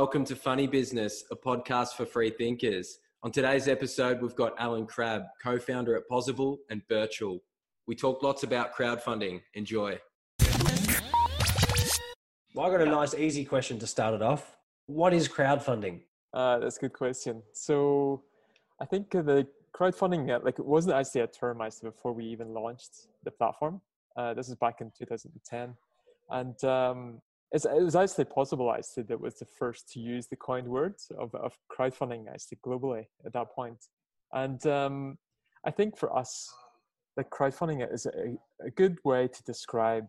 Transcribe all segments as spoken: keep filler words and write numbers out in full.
welcome to Funny Business, a podcast for free thinkers. On today's episode, we've got Alan Crabb, co-founder at Pozible and Birchal. We talk lots about crowdfunding. Enjoy. Well, I got a nice, easy question to start it off. What is crowdfunding? Uh, that's a good question. So I think the crowdfunding, uh, like it wasn't actually a term I said before we even launched the platform. Uh, this is back in two thousand ten. And um, it's, it was actually Pozible actually that was the first to use the coined words of, of crowdfunding actually globally at that point. And um, I think for us, like crowdfunding is a, a good way to describe,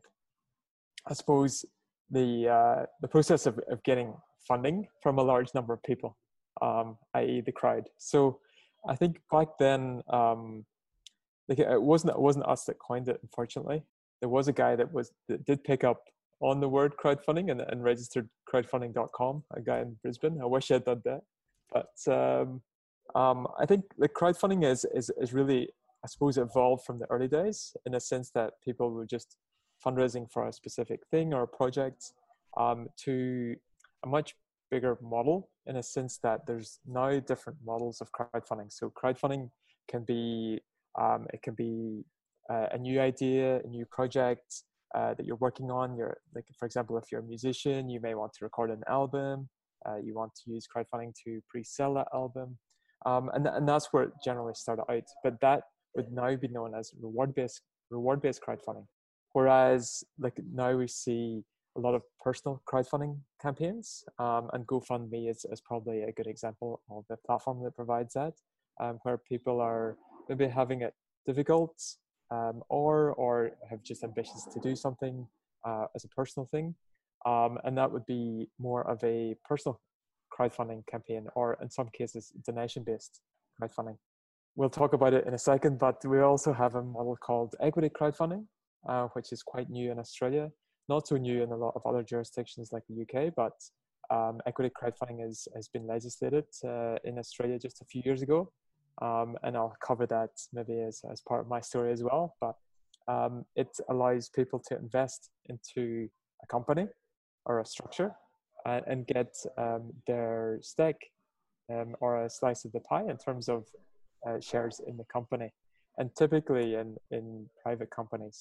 I suppose, the uh, the process of, of getting funding from a large number of people, um, that is the crowd. So I think back then, um, like it wasn't it wasn't us that coined it. Unfortunately, there was a guy that was that did pick up on the word crowdfunding and, and registered crowdfunding dot com. A guy in Brisbane. I wish I'd done that, but um, um, I think the crowdfunding is is is really, I suppose, evolved from the early days in a sense that people were just fundraising for a specific thing or a project, um, to a much bigger model in a sense that there's now different models of crowdfunding. So crowdfunding can be, um, it can be uh, a new idea, a new project uh, that you're working on. You're like, for example, if you're a musician, you may want to record an album. Uh, you want to use crowdfunding to pre-sell that album. Um, and, and that's where it generally started out. But that would now be known as reward-based reward-based crowdfunding. Whereas like now we see a lot of personal crowdfunding campaigns, um, and GoFundMe is, is probably a good example of the platform that provides that, um, where people are maybe having it difficult, um, or or have just ambitions to do something uh, as a personal thing, um, and that would be more of a personal crowdfunding campaign, or in some cases donation-based crowdfunding. We'll talk about it in a second, but we also have a model called equity crowdfunding, Uh, which is quite new in Australia, not so new in a lot of other jurisdictions like the U K, but um, equity crowdfunding is, has been legislated uh, in Australia just a few years ago. Um, and I'll cover that maybe as, as part of my story as well. But um, it allows people to invest into a company or a structure and, and get um, their stake um, or a slice of the pie in terms of uh, shares in the company, and typically in, in private companies.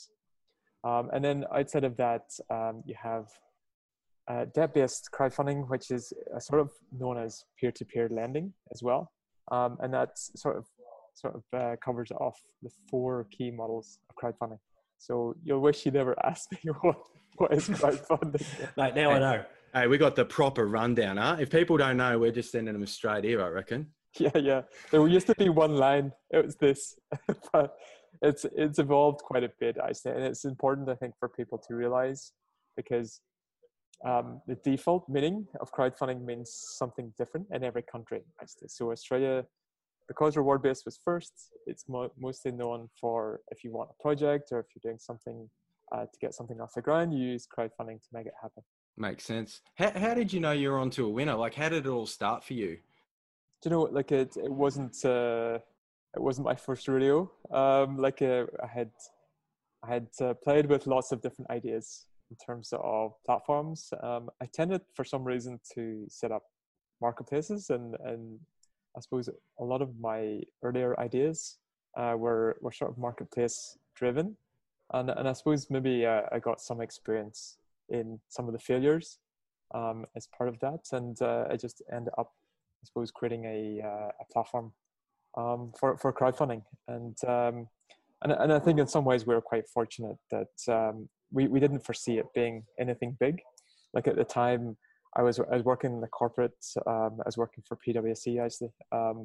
Um, and then outside of that, um, you have uh, debt-based crowdfunding, which is uh, sort of known as peer-to-peer lending as well. Um, and that sort of sort of uh, covers off the four key models of crowdfunding. So you'll wish you never asked me what, what is crowdfunding. Mate, now hey, I know. Hey, we got the proper rundown, huh? If people don't know, we're just sending them straight here, I reckon. Yeah, yeah. There used to be one line. It was this. But it's it's evolved quite a bit, I say, and it's important, I think, for people to realize, because um, the default meaning of crowdfunding means something different in every country. So Australia, because reward-based was first, it's mo- mostly known for if you want a project or if you're doing something uh, to get something off the ground, you use crowdfunding to make it happen. Makes sense. How, how did you know you were onto a winner? Like, how did it all start for you? Do you know, like it, it wasn't uh, it wasn't my first rodeo. Um, like uh, I had I had uh, played with lots of different ideas in terms of platforms. Um, I tended, for some reason, to set up marketplaces, and and I suppose a lot of my earlier ideas uh, were were sort of marketplace driven, and and I suppose maybe uh, I got some experience in some of the failures um, as part of that, and uh, I just ended up, I suppose, creating a, uh, a platform um, for, for crowdfunding. And, um, and and I think in some ways we were quite fortunate that um, we, we didn't foresee it being anything big. Like at the time, I was I was working in the corporate, um, I was working for PwC actually, um,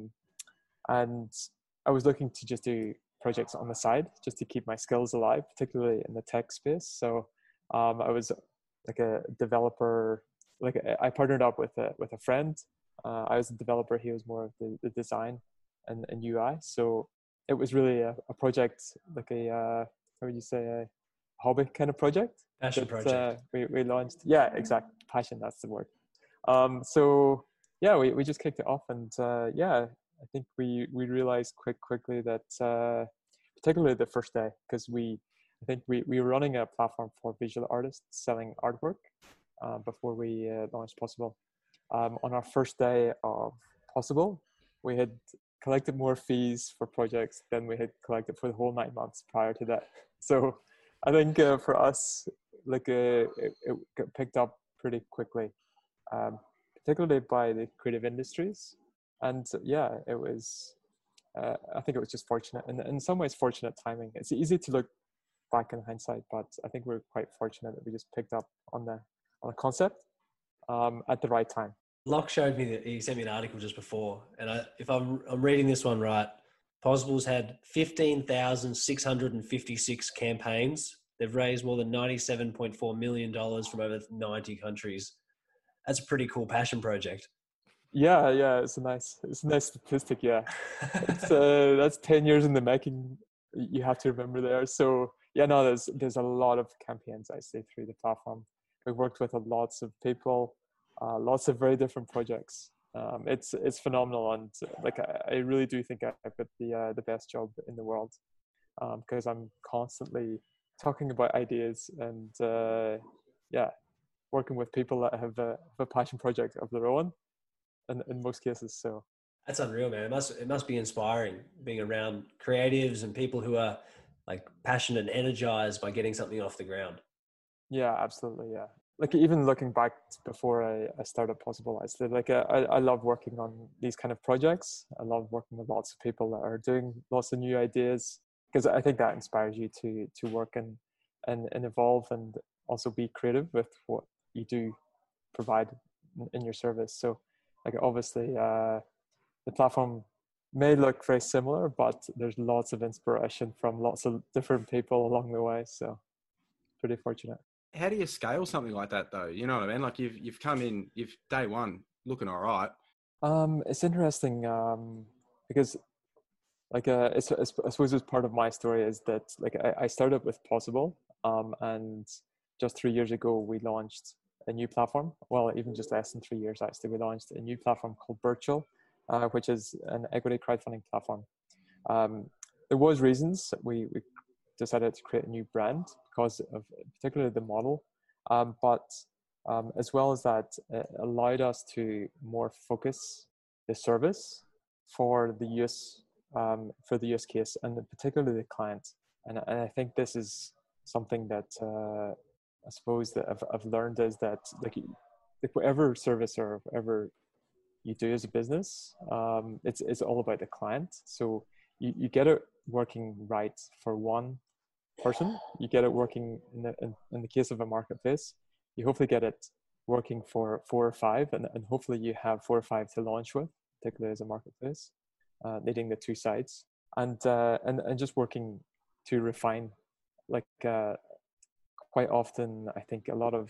and I was looking to just do projects on the side just to keep my skills alive, particularly in the tech space. So um, I was like a developer. Like I partnered up with a with a friend. Uh, I was a developer. He was more of the, the design and, and U I. So it was really a, a project, like a, uh, how would you say, a hobby kind of project. Passion that, project. Uh, we, we launched. Yeah, exact. Passion, that's the word. Um, so yeah, we, we just kicked it off. And uh, yeah, I think we, we realized quick, quickly that, uh, particularly the first day, because we, I think we, we were running a platform for visual artists selling artwork uh, before we uh, launched Pozible. um, on our first day of Possible, we had collected more fees for projects than we had collected for the whole nine months prior to that. So I think uh, for us, like uh, it, it got picked up pretty quickly, um, particularly by the creative industries. And yeah, it was, uh, I think it was just fortunate, and in some ways fortunate timing. It's easy to look back in hindsight, but I think we're quite fortunate that we just picked up on the on the concept um, at the right time. Locke showed me that he sent me an article just before, and I, if I'm, I'm reading this one right, Posible's had fifteen thousand six hundred fifty-six campaigns. They've raised more than ninety-seven point four million dollars from over ninety countries. That's a pretty cool passion project. Yeah, yeah, it's a nice, it's a nice statistic. Yeah, it's uh, that's ten years in the making. You have to remember there. So yeah, no, there's there's a lot of campaigns I see through the platform. We've worked with lots of people. Uh, lots of very different projects. Um, it's it's phenomenal, and like I, I really do think I've got the uh, the best job in the world because um, I'm constantly talking about ideas and uh, yeah, working with people that have a, have a passion project of their own, in, in most cases. So that's unreal, man. It must it must be inspiring being around creatives and people who are like passionate and energized by getting something off the ground. Yeah, absolutely. Yeah. Like even looking back before I, I started Possible, I said like uh, I, I love working on these kind of projects. I love working with lots of people that are doing lots of new ideas because I think that inspires you to to work and, and and evolve and also be creative with what you do provide in, in your service. So like obviously uh, the platform may look very similar, but there's lots of inspiration from lots of different people along the way. So pretty fortunate. How do you scale something like that though? You know what I mean? Like you've you've come in, you've day one looking all right. Um, it's interesting um, because like uh, it's, it's, I suppose it's part of my story is that like I, I started with Possible um, and just three years ago we launched a new platform. Well, even just less than three years actually, we launched a new platform called Birchal, uh, which is an equity crowdfunding platform. Um, there was reasons we, we decided to create a new brand because of particularly the model, um, but um, as well as that, it allowed us to more focus the service for the use um, for the use case and particularly the client. And, and I think this is something that uh, I suppose that I've, I've learned is that like, like whatever service or whatever you do as a business, um, it's it's all about the client. So you, you get it working right for one person, you get it working in the, in, in the case of a marketplace, you hopefully get it working for four or five, and, and hopefully you have four or five to launch with, particularly as a marketplace, uh, needing the two sides, and, uh, and, and just working to refine, like uh, quite often, I think a lot of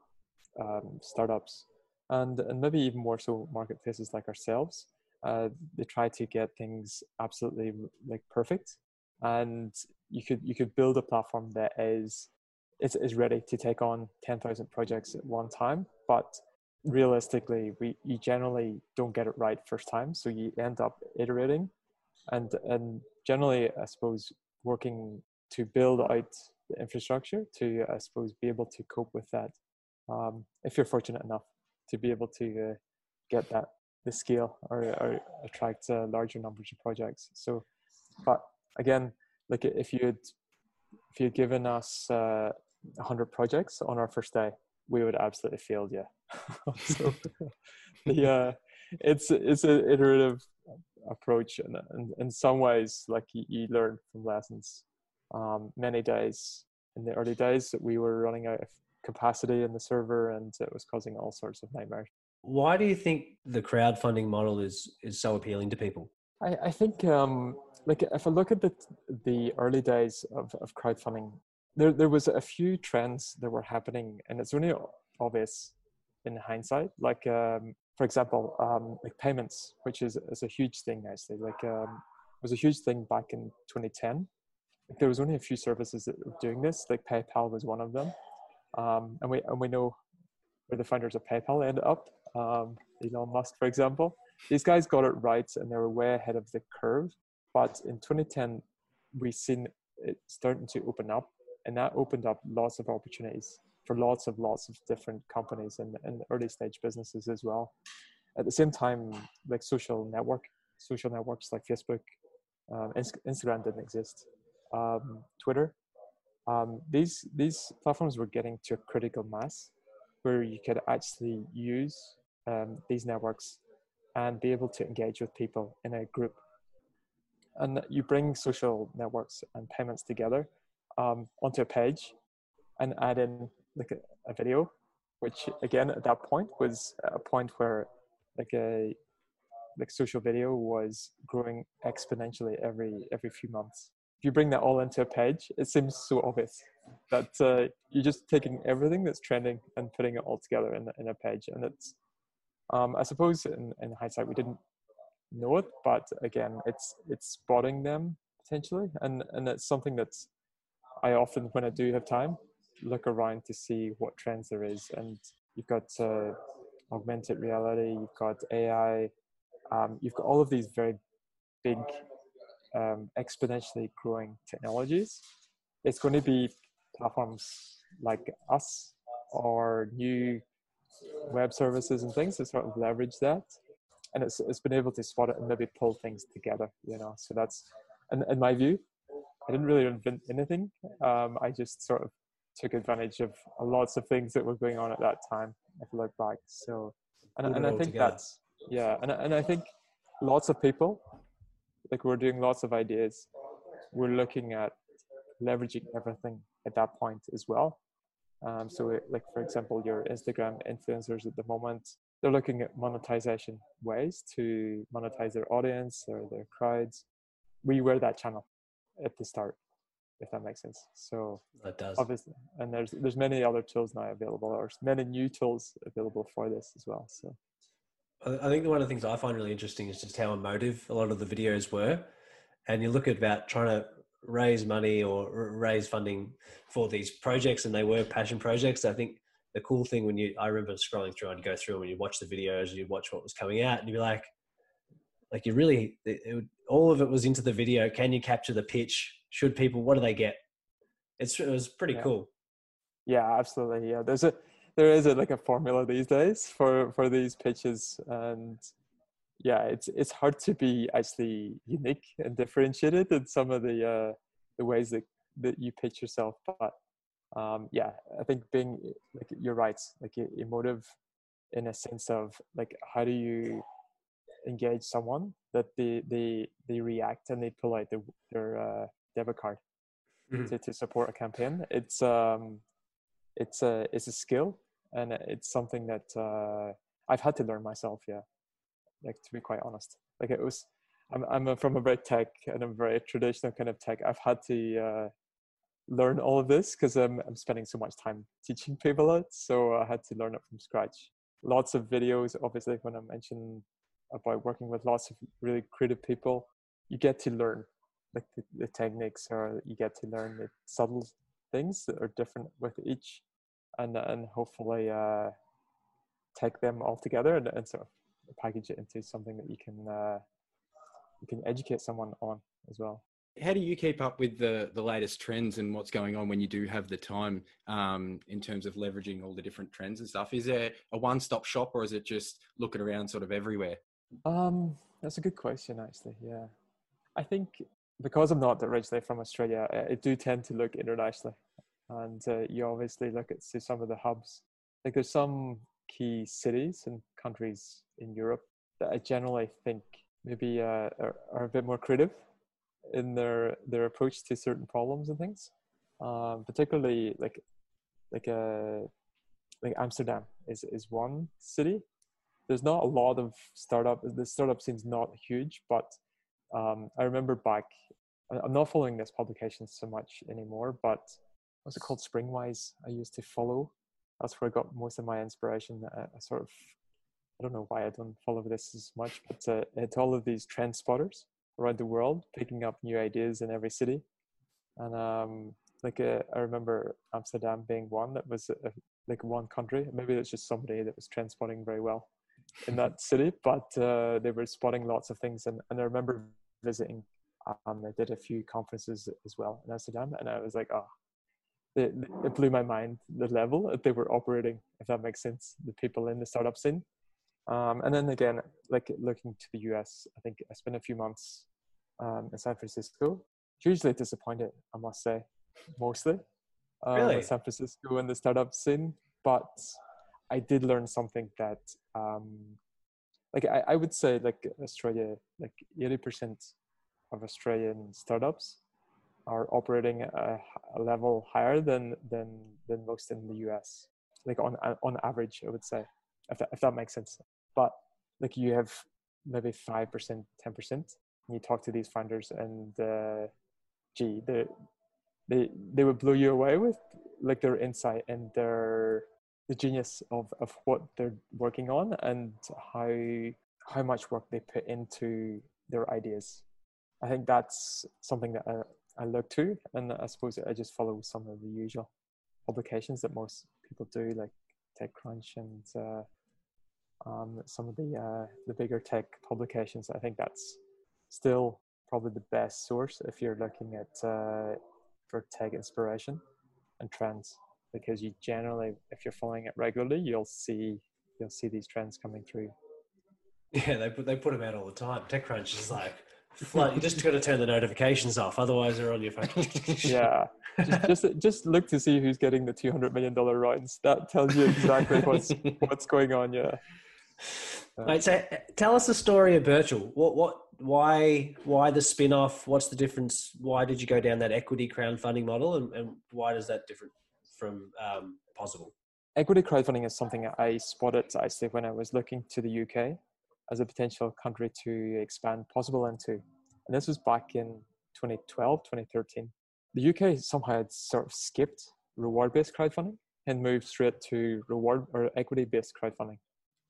um, startups, and, and maybe even more so marketplaces like ourselves, uh, they try to get things absolutely like perfect, and you could you could build a platform that is is, is ready to take on ten thousand projects at one time, but realistically we you generally don't get it right first time, so you end up iterating and and generally I suppose working to build out the infrastructure to I suppose be able to cope with that, um, if you're fortunate enough to be able to uh, get that the scale or, or attract uh, larger numbers of projects. So but again, like if you had if you had given us uh, one hundred projects on our first day, we would absolutely failed. Yeah. So yeah, it's it's an iterative approach, and, and in some ways, like you, you learn from lessons. Um, many days in the early days, we were running out of capacity in the server, and it was causing all sorts of nightmares. Why do you think the crowdfunding model is is so appealing to people? I, I think um, like if I look at the the early days of, of crowdfunding, there there was a few trends that were happening, and it's only obvious in hindsight. Like um, for example, um, like payments, which is is a huge thing actually. Like um, was a huge thing back in twenty ten. Like, there was only a few services that were doing this. Like PayPal was one of them, um, and we and we know where the founders of PayPal ended up. Um, Elon Musk, for example. These guys got it right and they were way ahead of the curve. But in twenty ten, we seen it starting to open up, and that opened up lots of opportunities for lots of lots of different companies and, and early stage businesses as well. At the same time, like social network, social networks like Facebook, um, Instagram didn't exist, um, Twitter. Um, these these platforms were getting to a critical mass where you could actually use um, these networks and be able to engage with people in a group. And you bring social networks and payments together um, onto a page and add in like a, a video, which again at that point was a point where like a like social video was growing exponentially every every few months. If you bring that all into a page, it seems so obvious that uh, you're just taking everything that's trending and putting it all together in, in a page. And it's, um, I suppose in, in hindsight, we didn't know it, but again, it's it's spotting them potentially. And, and it's something that's, I often, when I do have time, look around to see what trends there is. And you've got uh, augmented reality, you've got A I, um, you've got all of these very big, um, exponentially growing technologies. It's going to be platforms like us or new web services and things that sort of leverage that. And it's, it's been able to spot it and maybe pull things together, you know. So that's, in, in my view, I didn't really invent anything. Um, I just sort of took advantage of lots of things that were going on at that time, if I look back. So, and, and I think together. that's, yeah. And, and I think lots of people, like we're doing lots of ideas, we're looking at leveraging everything at that point as well. Um, so it, like, for example, your Instagram influencers at the moment, they're looking at monetization ways to monetize their audience or their crowds. We were that channel at the start, if that makes sense. So that does. Obviously, and there's there's many other tools now available, or many new tools available for this as well. So I think one of the things I find really interesting is just how emotive a lot of the videos were. And you look at about trying to raise money or raise funding for these projects, and they were passion projects. I think the cool thing when you, I remember scrolling through and go through when you watch the videos, you watch what was coming out, and you'd be like, like you really, it, it would, all of it was into the video. Can you capture the pitch? Should people, what do they get? It's, it was pretty yeah. cool. Yeah, absolutely. Yeah, there's a there is a, like a formula these days for for these pitches, and yeah, it's it's hard to be actually unique and differentiated in some of the uh, the ways that that you pitch yourself. But um, yeah, I think being, like, you're right, like emotive in a sense of like, how do you engage someone that they they they react and they pull out the, their uh, debit card mm-hmm. to to support a campaign. It's um it's a it's a skill, and it's something that uh, I've had to learn myself. Yeah, like, to be quite honest, like it was. I'm I'm a, from a very tech and a very traditional kind of tech. I've had to uh, learn all of this because I'm I'm spending so much time teaching people it. So I had to learn it from scratch. Lots of videos, obviously. When I mentioned about working with lots of really creative people, you get to learn like the, the techniques, or you get to learn the subtle things that are different with each, and and hopefully uh, take them all together and, and sort of package it into something that you can uh, you can educate someone on as well. How do you keep up with the the latest trends and what's going on when you do have the time, um, in terms of leveraging all the different trends and stuff? Is there a one-stop shop, or is it just looking around sort of everywhere? Um, that's a good question, actually. Yeah, I think because I'm not originally from Australia, I do tend to look internationally, and uh, you obviously look at see some of the hubs. Like, there's some key cities and countries in Europe that I generally think maybe uh, are, are a bit more creative in their their approach to certain problems and things. Um, particularly like like uh, like Amsterdam is is one city. There's not a lot of startup. The startup scene's not huge, but um, I remember back. I'm not following this publication so much anymore, but what's it called? Springwise. I used to follow. That's where I got most of my inspiration. I, I sort of, I don't know why I don't follow this as much, but uh, it's all of these trend spotters around the world picking up new ideas in every city. And um, like uh, I remember Amsterdam being one that was uh, like one country. Maybe it's just somebody that was trend spotting very well in that city, but uh, they were spotting lots of things. And, and I remember visiting, um, I did a few conferences as well in Amsterdam, and I was like, oh, it, it blew my mind, the level that they were operating, if that makes sense, the people in the startup scene. Um, and then again, like looking to the U S, I think I spent a few months um, in San Francisco. Hugely disappointed, I must say, mostly um, Really? with San Francisco and the startup scene. But I did learn something that, um, like I, I would say, like Australia, like eighty percent of Australian startups are operating at a, a level higher than than than most in the U S. Like on on average, I would say, if that, if that makes sense. But like you have maybe five percent, ten percent. And you talk to these founders, and uh, gee, they they they would blow you away with like their insight and their the genius of of what they're working on, and how how much work they put into their ideas. I think that's something that I, I look to, and I suppose I just follow some of the usual publications that most people do, like TechCrunch and uh, um, some of the uh, the bigger tech publications. I think that's still probably the best source if you're looking at uh, for tech inspiration and trends, because you generally, if you're following it regularly, you'll see you'll see these trends coming through. Yeah, they put they put them out all the time. TechCrunch is like flood. You just got to turn the notifications off, otherwise they're on your phone. Yeah, just, just just look to see who's getting the two hundred million dollar rounds. That tells you exactly what's what's going on. Yeah. Uh, Mate, so tell us the story of Birchal. What what why why the spin off? What's the difference? Why did you go down that equity crowdfunding model, and, and why does that different from um, Possible? Equity crowdfunding is something I spotted actually when I was looking to the U K as a potential country to expand Possible into. And this was back in twenty twelve, twenty thirteen. The U K somehow had sort of skipped reward-based crowdfunding and moved straight to reward or equity-based crowdfunding.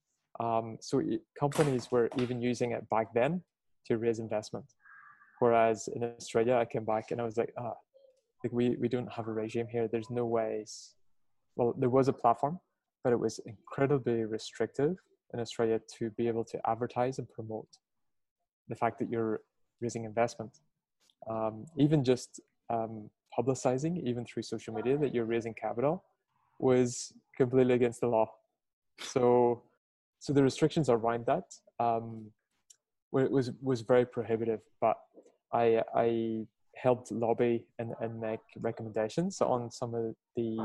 Um, so it, companies were even using it back then to raise investment. Whereas in Australia, I came back and I was like, ah, like we, we don't have a regime here. There's no ways. Well, there was a platform, but it was incredibly restrictive in Australia to be able to advertise and promote the fact that you're raising investment. Um, even just um, publicizing, even through social media, that you're raising capital was completely against the law. So, so the restrictions around that um, was was very prohibitive. But I I helped lobby and, and make recommendations on some of the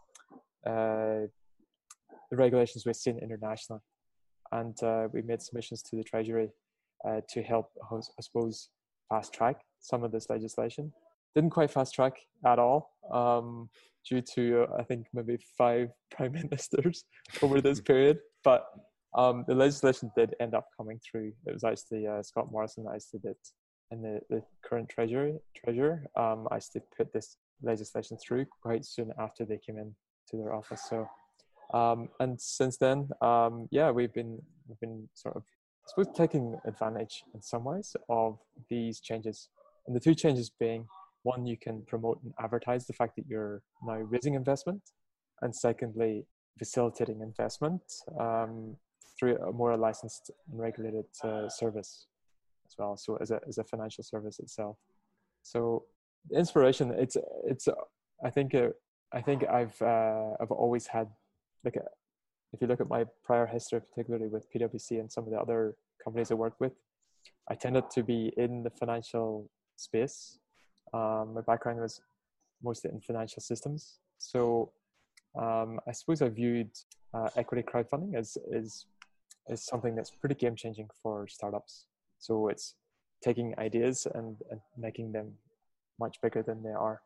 uh, the regulations we've seen internationally, and uh, we made submissions to the Treasury uh, to help, I suppose, fast track some of this legislation. Didn't quite fast track at all, um, due to uh, I think maybe five prime ministers over this period. But um, the legislation did end up coming through. It was actually uh, Scott Morrison that actually did, and the, the current treasurer treasurer um, actually put this legislation through quite soon after they came in to their office. So, um, and since then, um, yeah, we've been we've been sort of, I suppose, taking advantage in some ways of these changes. And the two changes being, one, you can promote and advertise the fact that you're now raising investment, and secondly, facilitating investment um, through a more licensed and regulated uh, service as well. So as a as a financial service itself. So the inspiration, it's it's I think uh, I think I've uh, I've always had, like a, if you look at my prior history, particularly with P W C and some of the other companies I worked with, I tended to be in the financial space. Um, my background was mostly in financial systems. So um, I suppose I viewed uh, equity crowdfunding as, as, as something that's pretty game changing for startups. So it's taking ideas and, and making them much bigger than they are.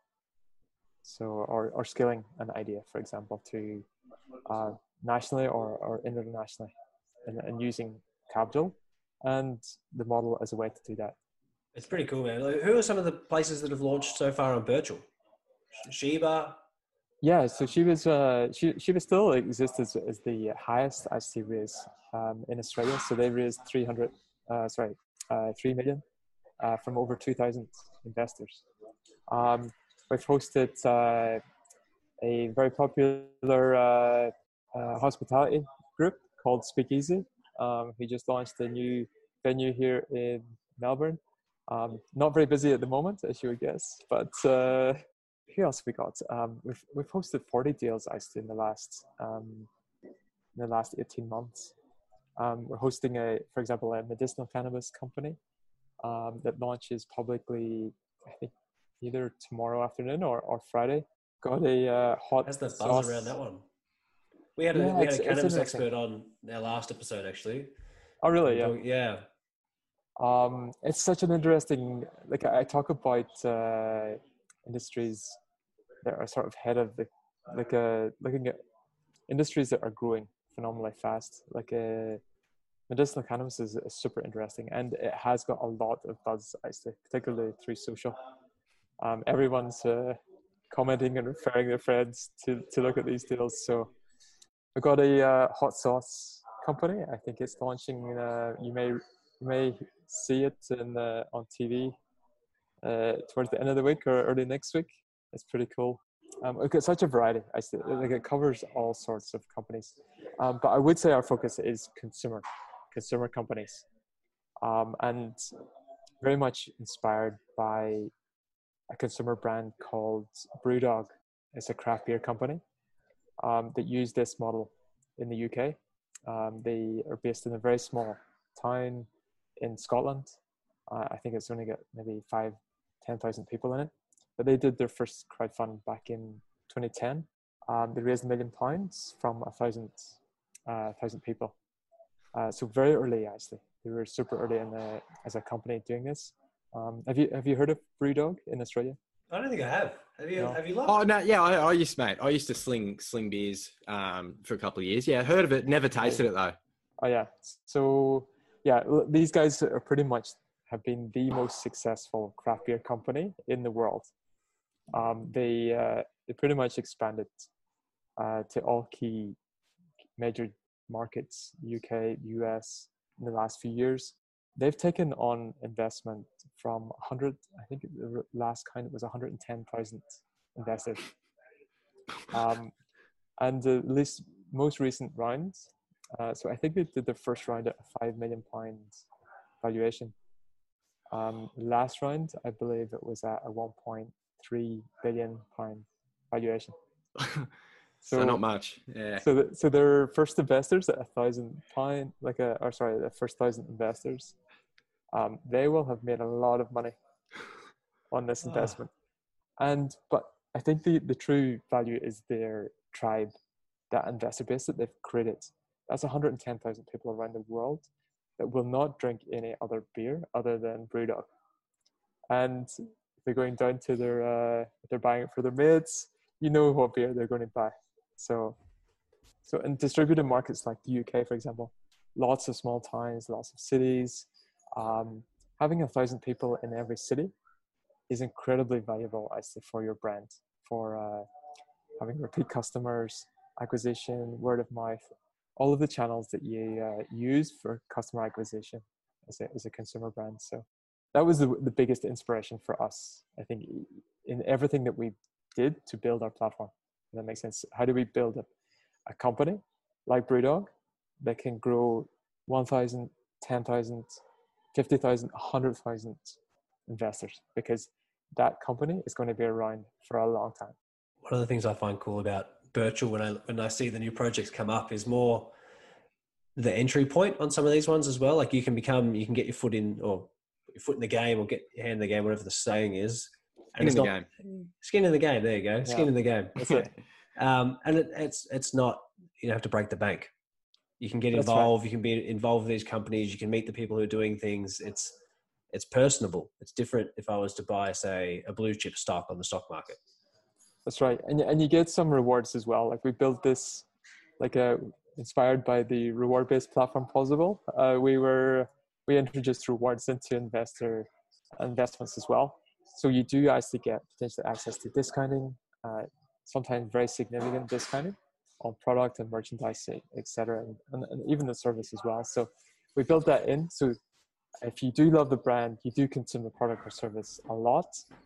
So, or, or scaling an idea, for example, to uh, nationally or, or internationally, and, and using capital and the model as a way to do that. It's pretty cool, man. Like, who are some of the places that have launched so far on Birchal? Sheba? Yeah, so Shiba's uh, Shiba still exists as, as the highest I C raise um, in Australia. So they raised three hundred, uh, sorry, uh, three million uh, from over two thousand investors. Um, we've hosted uh, a very popular uh, uh, hospitality group called Speakeasy. Um, we just launched a new venue here in Melbourne. Um, not very busy at the moment, as you would guess, but uh, who else we got? Um, we've we've hosted forty deals actually in the last um, in the last eighteen months. Um, we're hosting a, for example, a medicinal cannabis company um, that launches publicly, I think, either tomorrow afternoon or, or Friday. Got a uh, hot How's the buzz sauce. around that one? We had a Yeah, we had it's, a it's cannabis interesting. expert on our last episode actually. Oh, We really? were Yeah. talking- yeah. Um, it's such an interesting, like I talk about uh, industries that are sort of head of the, like uh, looking at industries that are growing phenomenally fast. Like uh, medicinal cannabis is, is super interesting, and it has got a lot of buzz, I say, particularly through social. Um, everyone's uh, commenting and referring their friends to, to look at these deals. So we've got a uh, hot sauce company. I think it's launching. Uh, you may you may see it in the, on T V uh, towards the end of the week or early next week. It's pretty cool. Um, we've got such a variety. I see, like it covers all sorts of companies. Um, but I would say our focus is consumer, consumer companies, um, and very much inspired by a consumer brand called BrewDog. It's a craft beer company um, that use this model in the U K. Um, they are based in a very small town in Scotland. Uh, I think it's only got maybe five, ten thousand people in it. But they did their first crowdfund back in twenty ten. Um, they raised a million pounds from a thousand, uh, thousand people. Uh, so very early, actually. They were super early in the, as a company doing this. Um, have you have you heard of BrewDog in Australia? I don't think I have. Have you? No. Have you looked? Oh no, yeah, I, I used, mate. I used to sling sling beers um, for a couple of years. Yeah, heard of it, never tasted it though. Oh yeah. So yeah, l- these guys are pretty much have been the most successful craft beer company in the world. Um, they uh, they pretty much expanded uh, to all key major markets, U K, U S, in the last few years. They've taken on investment from one hundred, I think the last count was one hundred ten thousand investors. Um, and the least, most recent rounds, uh, so I think they did the first round at a five million pounds valuation. Um, last round, I believe it was at a one point three billion pound valuation. So, So not much. Yeah. So, the, so their first investors at a thousand pound, like a, or sorry, the first thousand investors, um, they will have made a lot of money on this Ah. investment. And but I think the the true value is their tribe, that investor base that they've created. That's one hundred ten thousand people around the world that will not drink any other beer other than BrewDog. And if they're going down to their, uh, if they're buying it for their mates, you know what beer they're going to buy. So. So in distributed markets like the U K, for example, lots of small towns, lots of cities, um, having a thousand people in every city is incredibly valuable, I say, for your brand, for uh, having repeat customers, acquisition, word of mouth, all of the channels that you uh, use for customer acquisition as a, as a consumer brand. So that was the, the biggest inspiration for us, I think, in everything that we did to build our platform. If that makes sense. How do we build it? A company like BrewDog that can grow one thousand, ten thousand, fifty thousand, one hundred thousand investors, because that company is going to be around for a long time. One of the things I find cool about Virtual when I when I see the new projects come up is more the entry point on some of these ones as well. Like you can become, you can get your foot in or your foot in the game or get your hand in the game, whatever the saying is. Skin in the game. Skin in the game. There you go. Skin Yeah. in the game. That's it. Um, and it, it's it's not, you don't have to break the bank. You can get That's right. involved. You can be involved with these companies. You can meet the people who are doing things. It's it's personable. It's different if I was to buy, say, a blue chip stock on the stock market. That's right. And, and you get some rewards as well. Like we built this, like a, inspired by the reward-based platform Possible. Uh, we were, we introduced rewards into investor investments as well. So you do actually get potentially access to discounting, uh, sometimes very significant discounting on product and merchandise, et cetera, and, and, and even the service as well. So we built that in. So if you do love the brand, you do consume the product or service a lot,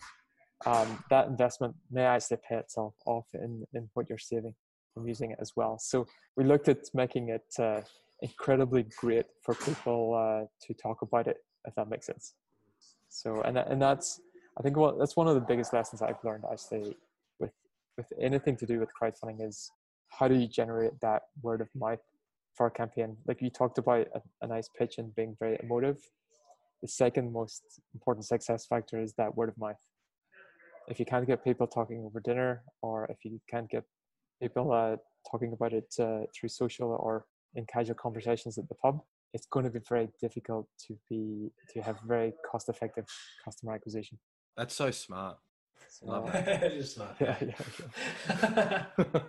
um, that investment may actually pay itself off in, in what you're saving from using it as well. So we looked at making it uh, incredibly great for people uh, to talk about it, if that makes sense. So, and, and that's, I think what, that's one of the biggest lessons I've learned actually with anything to do with crowdfunding is how do you generate that word of mouth for a campaign? Like you talked about a, a nice pitch and being very emotive. The second most important success factor is that word of mouth. If you can't get people talking over dinner, or if you can't get people uh, talking about it uh, through social or in casual conversations at the pub, it's going to be very difficult to be to have very cost-effective customer acquisition. That's so smart. So, Love It is smart. yeah, yeah, yeah.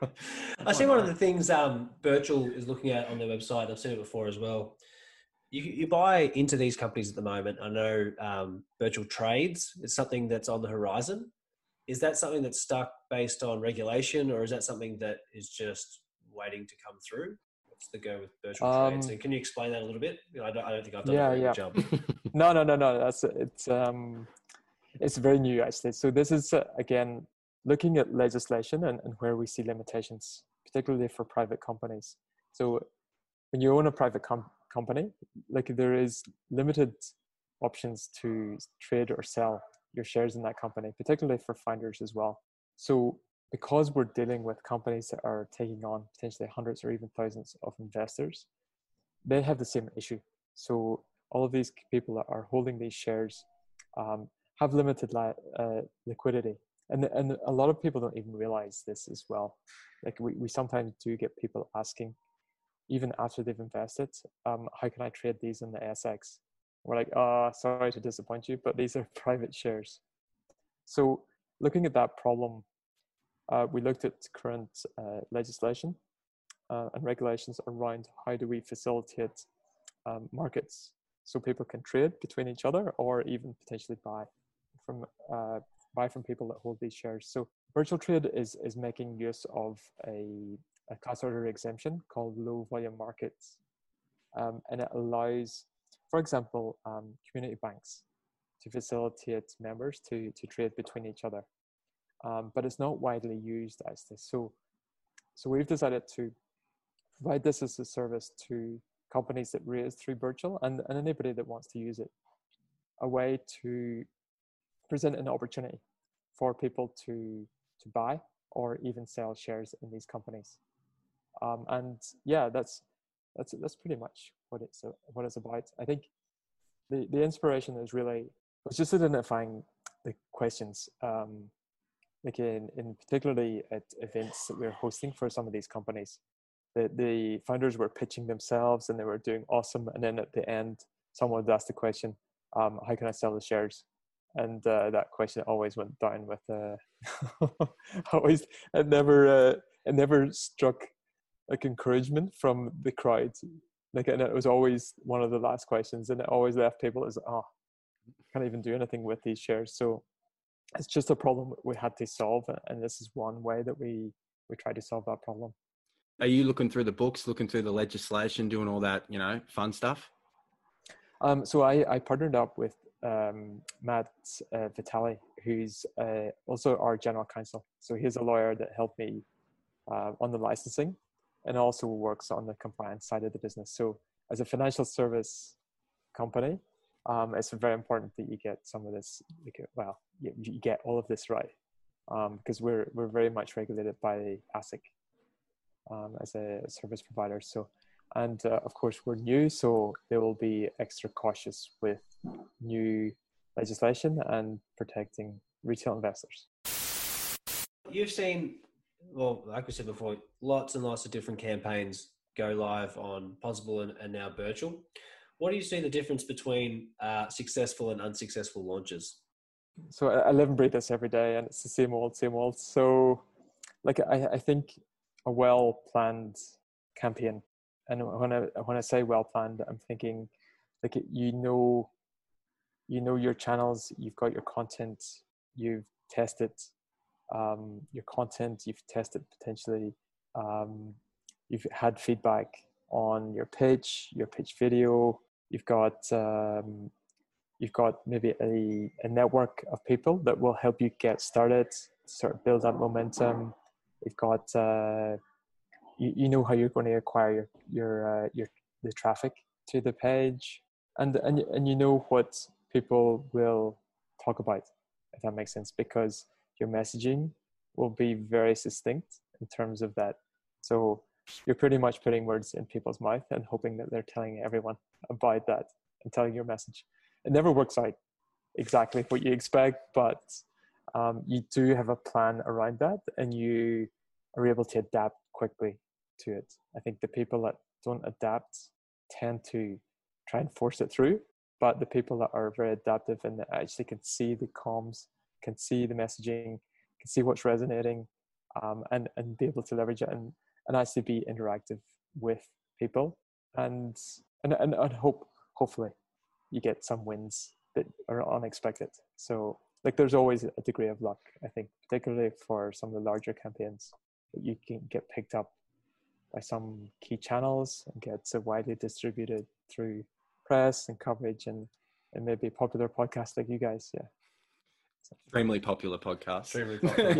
I see one of the things um, Birchal is looking at on their website. I've seen it before as well. You, you buy into these companies at the moment. I know um, Birchal Trades is something that's on the horizon. Is that something that's stuck based on regulation, or is that something that is just waiting to come through? What's the go with Birchal Um, Trades? And can you explain that a little bit? You know, I, don't, I don't think I've done yeah, a very yeah. good job. No, no, no, no. That's it's um, it's very new actually. So this is uh, again looking at legislation and, and where we see limitations, particularly for private companies. So when you own a private com- company, like there is limited options to trade or sell your shares in that company, particularly for founders as well. So because we're dealing with companies that are taking on potentially hundreds or even thousands of investors, they have the same issue. So all of these people that are holding these shares um, have limited li- uh, liquidity. And, and a lot of people don't even realize this as well. Like we, we sometimes do get people asking, even after they've invested, um, how can I trade these in the A S X? We're like, oh, sorry to disappoint you, but these are private shares. So looking at that problem, uh, we looked at current uh, legislation uh, and regulations around how do we facilitate um, markets so people can trade between each other or even potentially buy from uh, buy from people that hold these shares. So Birchal Trade is is making use of a, a class order exemption called low volume markets, um, and it allows, for example, um, community banks to facilitate members to to trade between each other, um, but it's not widely used as this. So so we've decided to provide this as a service to companies that raise through Birchal and, and anybody that wants to use it, a way to present an opportunity for people to to buy or even sell shares in these companies. Um, and yeah, that's that's that's pretty much what it's uh, what it's about. I think the the inspiration is really was just identifying the questions, um, like in in particularly at events that we're hosting for some of these companies. The, the founders were pitching themselves and they were doing awesome. And then at the end, someone would ask the question, um, how can I sell the shares? And uh, that question always went down with, uh, always, it never, uh, it never struck like encouragement from the crowd. Like, and it was always one of the last questions and it always left people as, oh, can't even do anything with these shares. So it's just a problem we had to solve. And this is one way that we, we try to solve that problem. Are you looking through the books, looking through the legislation, doing all that, you know, fun stuff? Um, so I, I partnered up with um, Matt uh, Vitale, who's uh, also our general counsel. So he's a lawyer that helped me uh, on the licensing and also works on the compliance side of the business. So as a financial service company, um, it's very important that you get some of this, well, you, you get all of this right, um, because we're, we're very much regulated by ASIC. Um, as a service provider. So, and uh, of course we're new, so they will be extra cautious with new legislation and protecting retail investors. You've seen, well, like we said before, lots and lots of different campaigns go live on Pozible and, and now Birchal. What do you see the difference between uh, successful and unsuccessful launches? So I, I live and breathe this every day and it's the same old, same old. So like, I, I think a well-planned campaign, and when I when I say well-planned, I'm thinking like you know, you know your channels, you've got your content, you've tested um, your content, you've tested potentially, um, you've had feedback on your pitch, your pitch video, you've got um, you've got maybe a, a network of people that will help you get started, sort of build that momentum. You've got, uh, you, you know how you're going to acquire your, your, uh, your, the traffic to the page, and, and, and you know what people will talk about, if that makes sense, because your messaging will be very succinct in terms of that. So you're pretty much putting words in people's mouth and hoping that they're telling everyone about that and telling your message. It never works out exactly what you expect, but um, you do have a plan around that, and you are able to adapt quickly to it. I think the people that don't adapt tend to try and force it through, but the people that are very adaptive and that actually can see the comms, can see the messaging, can see what's resonating, um, and, and be able to leverage it and, and actually be interactive with people, and, and, and, and hope, hopefully you get some wins that are unexpected. So like there's always a degree of luck, I think, particularly for some of the larger campaigns, that you can get picked up by some key channels and get so widely distributed through press and coverage and, and maybe popular podcasts like you guys. Yeah. Extremely popular podcast. Extremely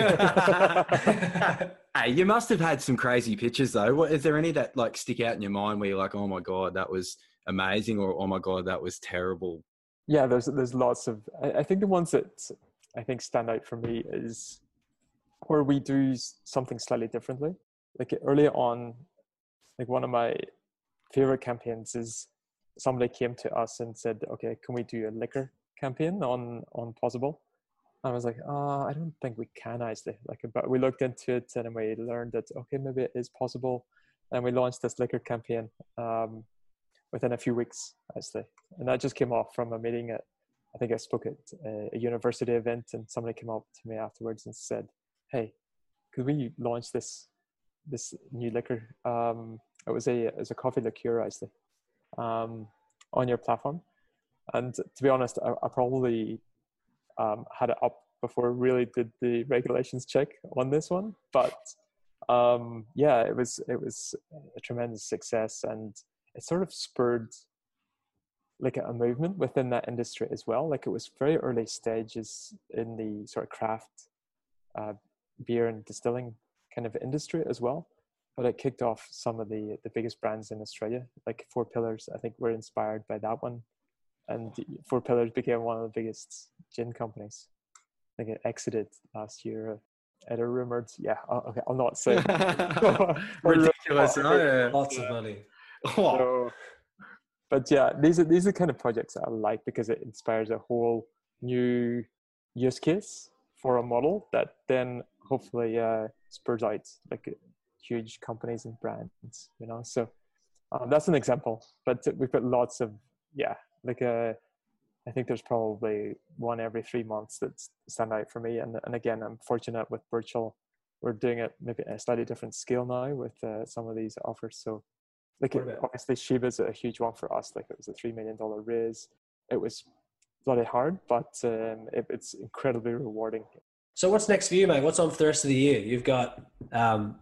popular. Hey, you must have had some crazy pictures though. What, is there any that like stick out in your mind where you're like, oh my God, that was amazing, or oh my God, that was terrible? Yeah, there's there's lots of, I, I think the ones that I think stand out for me is where we do something slightly differently. Like early on, like one of my favorite campaigns is somebody came to us and said, okay, can we do a liquor campaign on, on Pozible? I was like, oh, I don't think we can actually. Like, but we looked into it and we learned that, okay, maybe it is possible. And we launched this liquor campaign um, within a few weeks, actually. And that just came off from a meeting at, I think I spoke at a, a university event, and somebody came up to me afterwards and said, hey, could we launch this this new liquor? Um, it was a it was a coffee liqueur, actually, um, on your platform. And to be honest, I, I probably um, had it up before I really did the regulations check on this one. But um, yeah, it was it was a tremendous success, and it sort of spurred like a movement within that industry as well. Like it was very early stages in the sort of craft uh, beer and distilling kind of industry as well. But it kicked off some of the, the biggest brands in Australia, like Four Pillars. I think were inspired by that one. And Four Pillars became one of the biggest gin companies. I think it exited last year at a rumored, yeah, okay, I'll not say. Ridiculous. No. Lots of money. So, but yeah, these are these are the kind of projects I like, because it inspires a whole new use case for a model that then hopefully uh, spurs out like huge companies and brands, you know. So um, that's an example. But we've got lots of yeah, like uh, I think there's probably one every three months that stand out for me. And and again, I'm fortunate with Birchal. We're doing it maybe at a slightly different scale now with uh, some of these offers. So. Like it, obviously Shiba's a huge one for us. Like it was a three million dollar raise. It was bloody hard, but um, it, it's incredibly rewarding. So what's next for you, mate? What's on for the rest of the year? You've got um,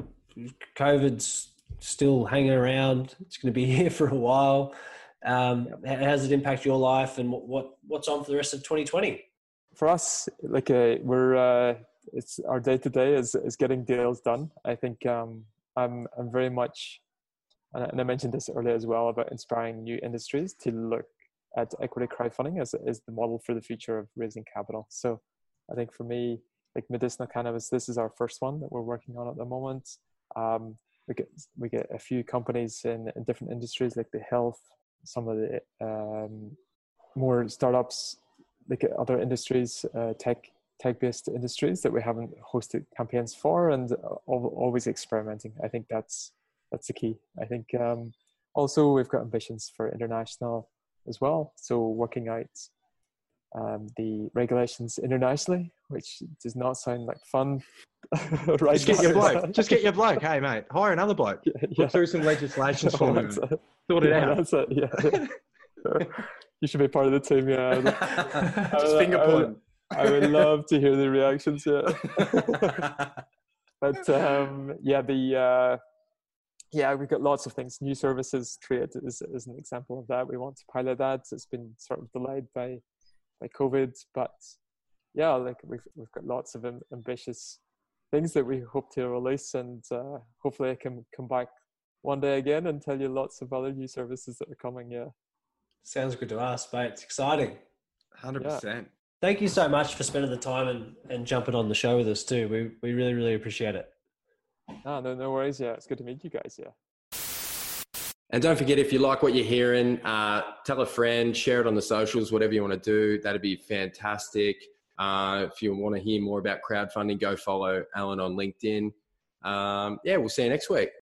COVID's still hanging around. It's going to be here for a while. Um, how does it impact your life, and what, what what's on for the rest of twenty twenty? For us, like uh, we're uh, it's our day to day is is getting deals done. I think um, I'm I'm very much. And I mentioned this earlier as well about inspiring new industries to look at equity crowdfunding as, as the model for the future of raising capital. So I think for me, like medicinal cannabis, this is our first one that we're working on at the moment. Um, we get we get a few companies in, in different industries like the health, some of the um, more startups, like other industries, uh, tech tech-based industries that we haven't hosted campaigns for, and always experimenting. I think that's That's the key. I think um, also we've got ambitions for international as well. So working out um, the regulations internationally, which does not sound like fun. Right, just get your bloke. Just get your bloke. Hey, mate, hire another bloke. Yeah, yeah. Through some legislation for oh, him. Sort it yeah, out. That's it. Yeah. yeah. You should be part of the team. Yeah. Just finger point. I would love to hear the reactions. Yeah. but um, yeah, the. Uh, Yeah, we've got lots of things. New services create is, is an example of that. We want to pilot that. It's been sort of delayed by by COVID, but yeah, like we've we've got lots of ambitious things that we hope to release, and uh, hopefully I can come back one day again and tell you lots of other new services that are coming. Yeah, sounds good to us, mate. It's exciting. one hundred percent. Thank you so much for spending the time and, and jumping on the show with us too. We we really, really appreciate it. No, no, no worries. Yeah, it's good to meet you guys. Yeah. And don't forget, if you like what you're hearing, uh, tell a friend, share it on the socials, whatever you want to do. That'd be fantastic. Uh, if you want to hear more about crowdfunding, go follow Alan on LinkedIn. Um, yeah, we'll see you next week.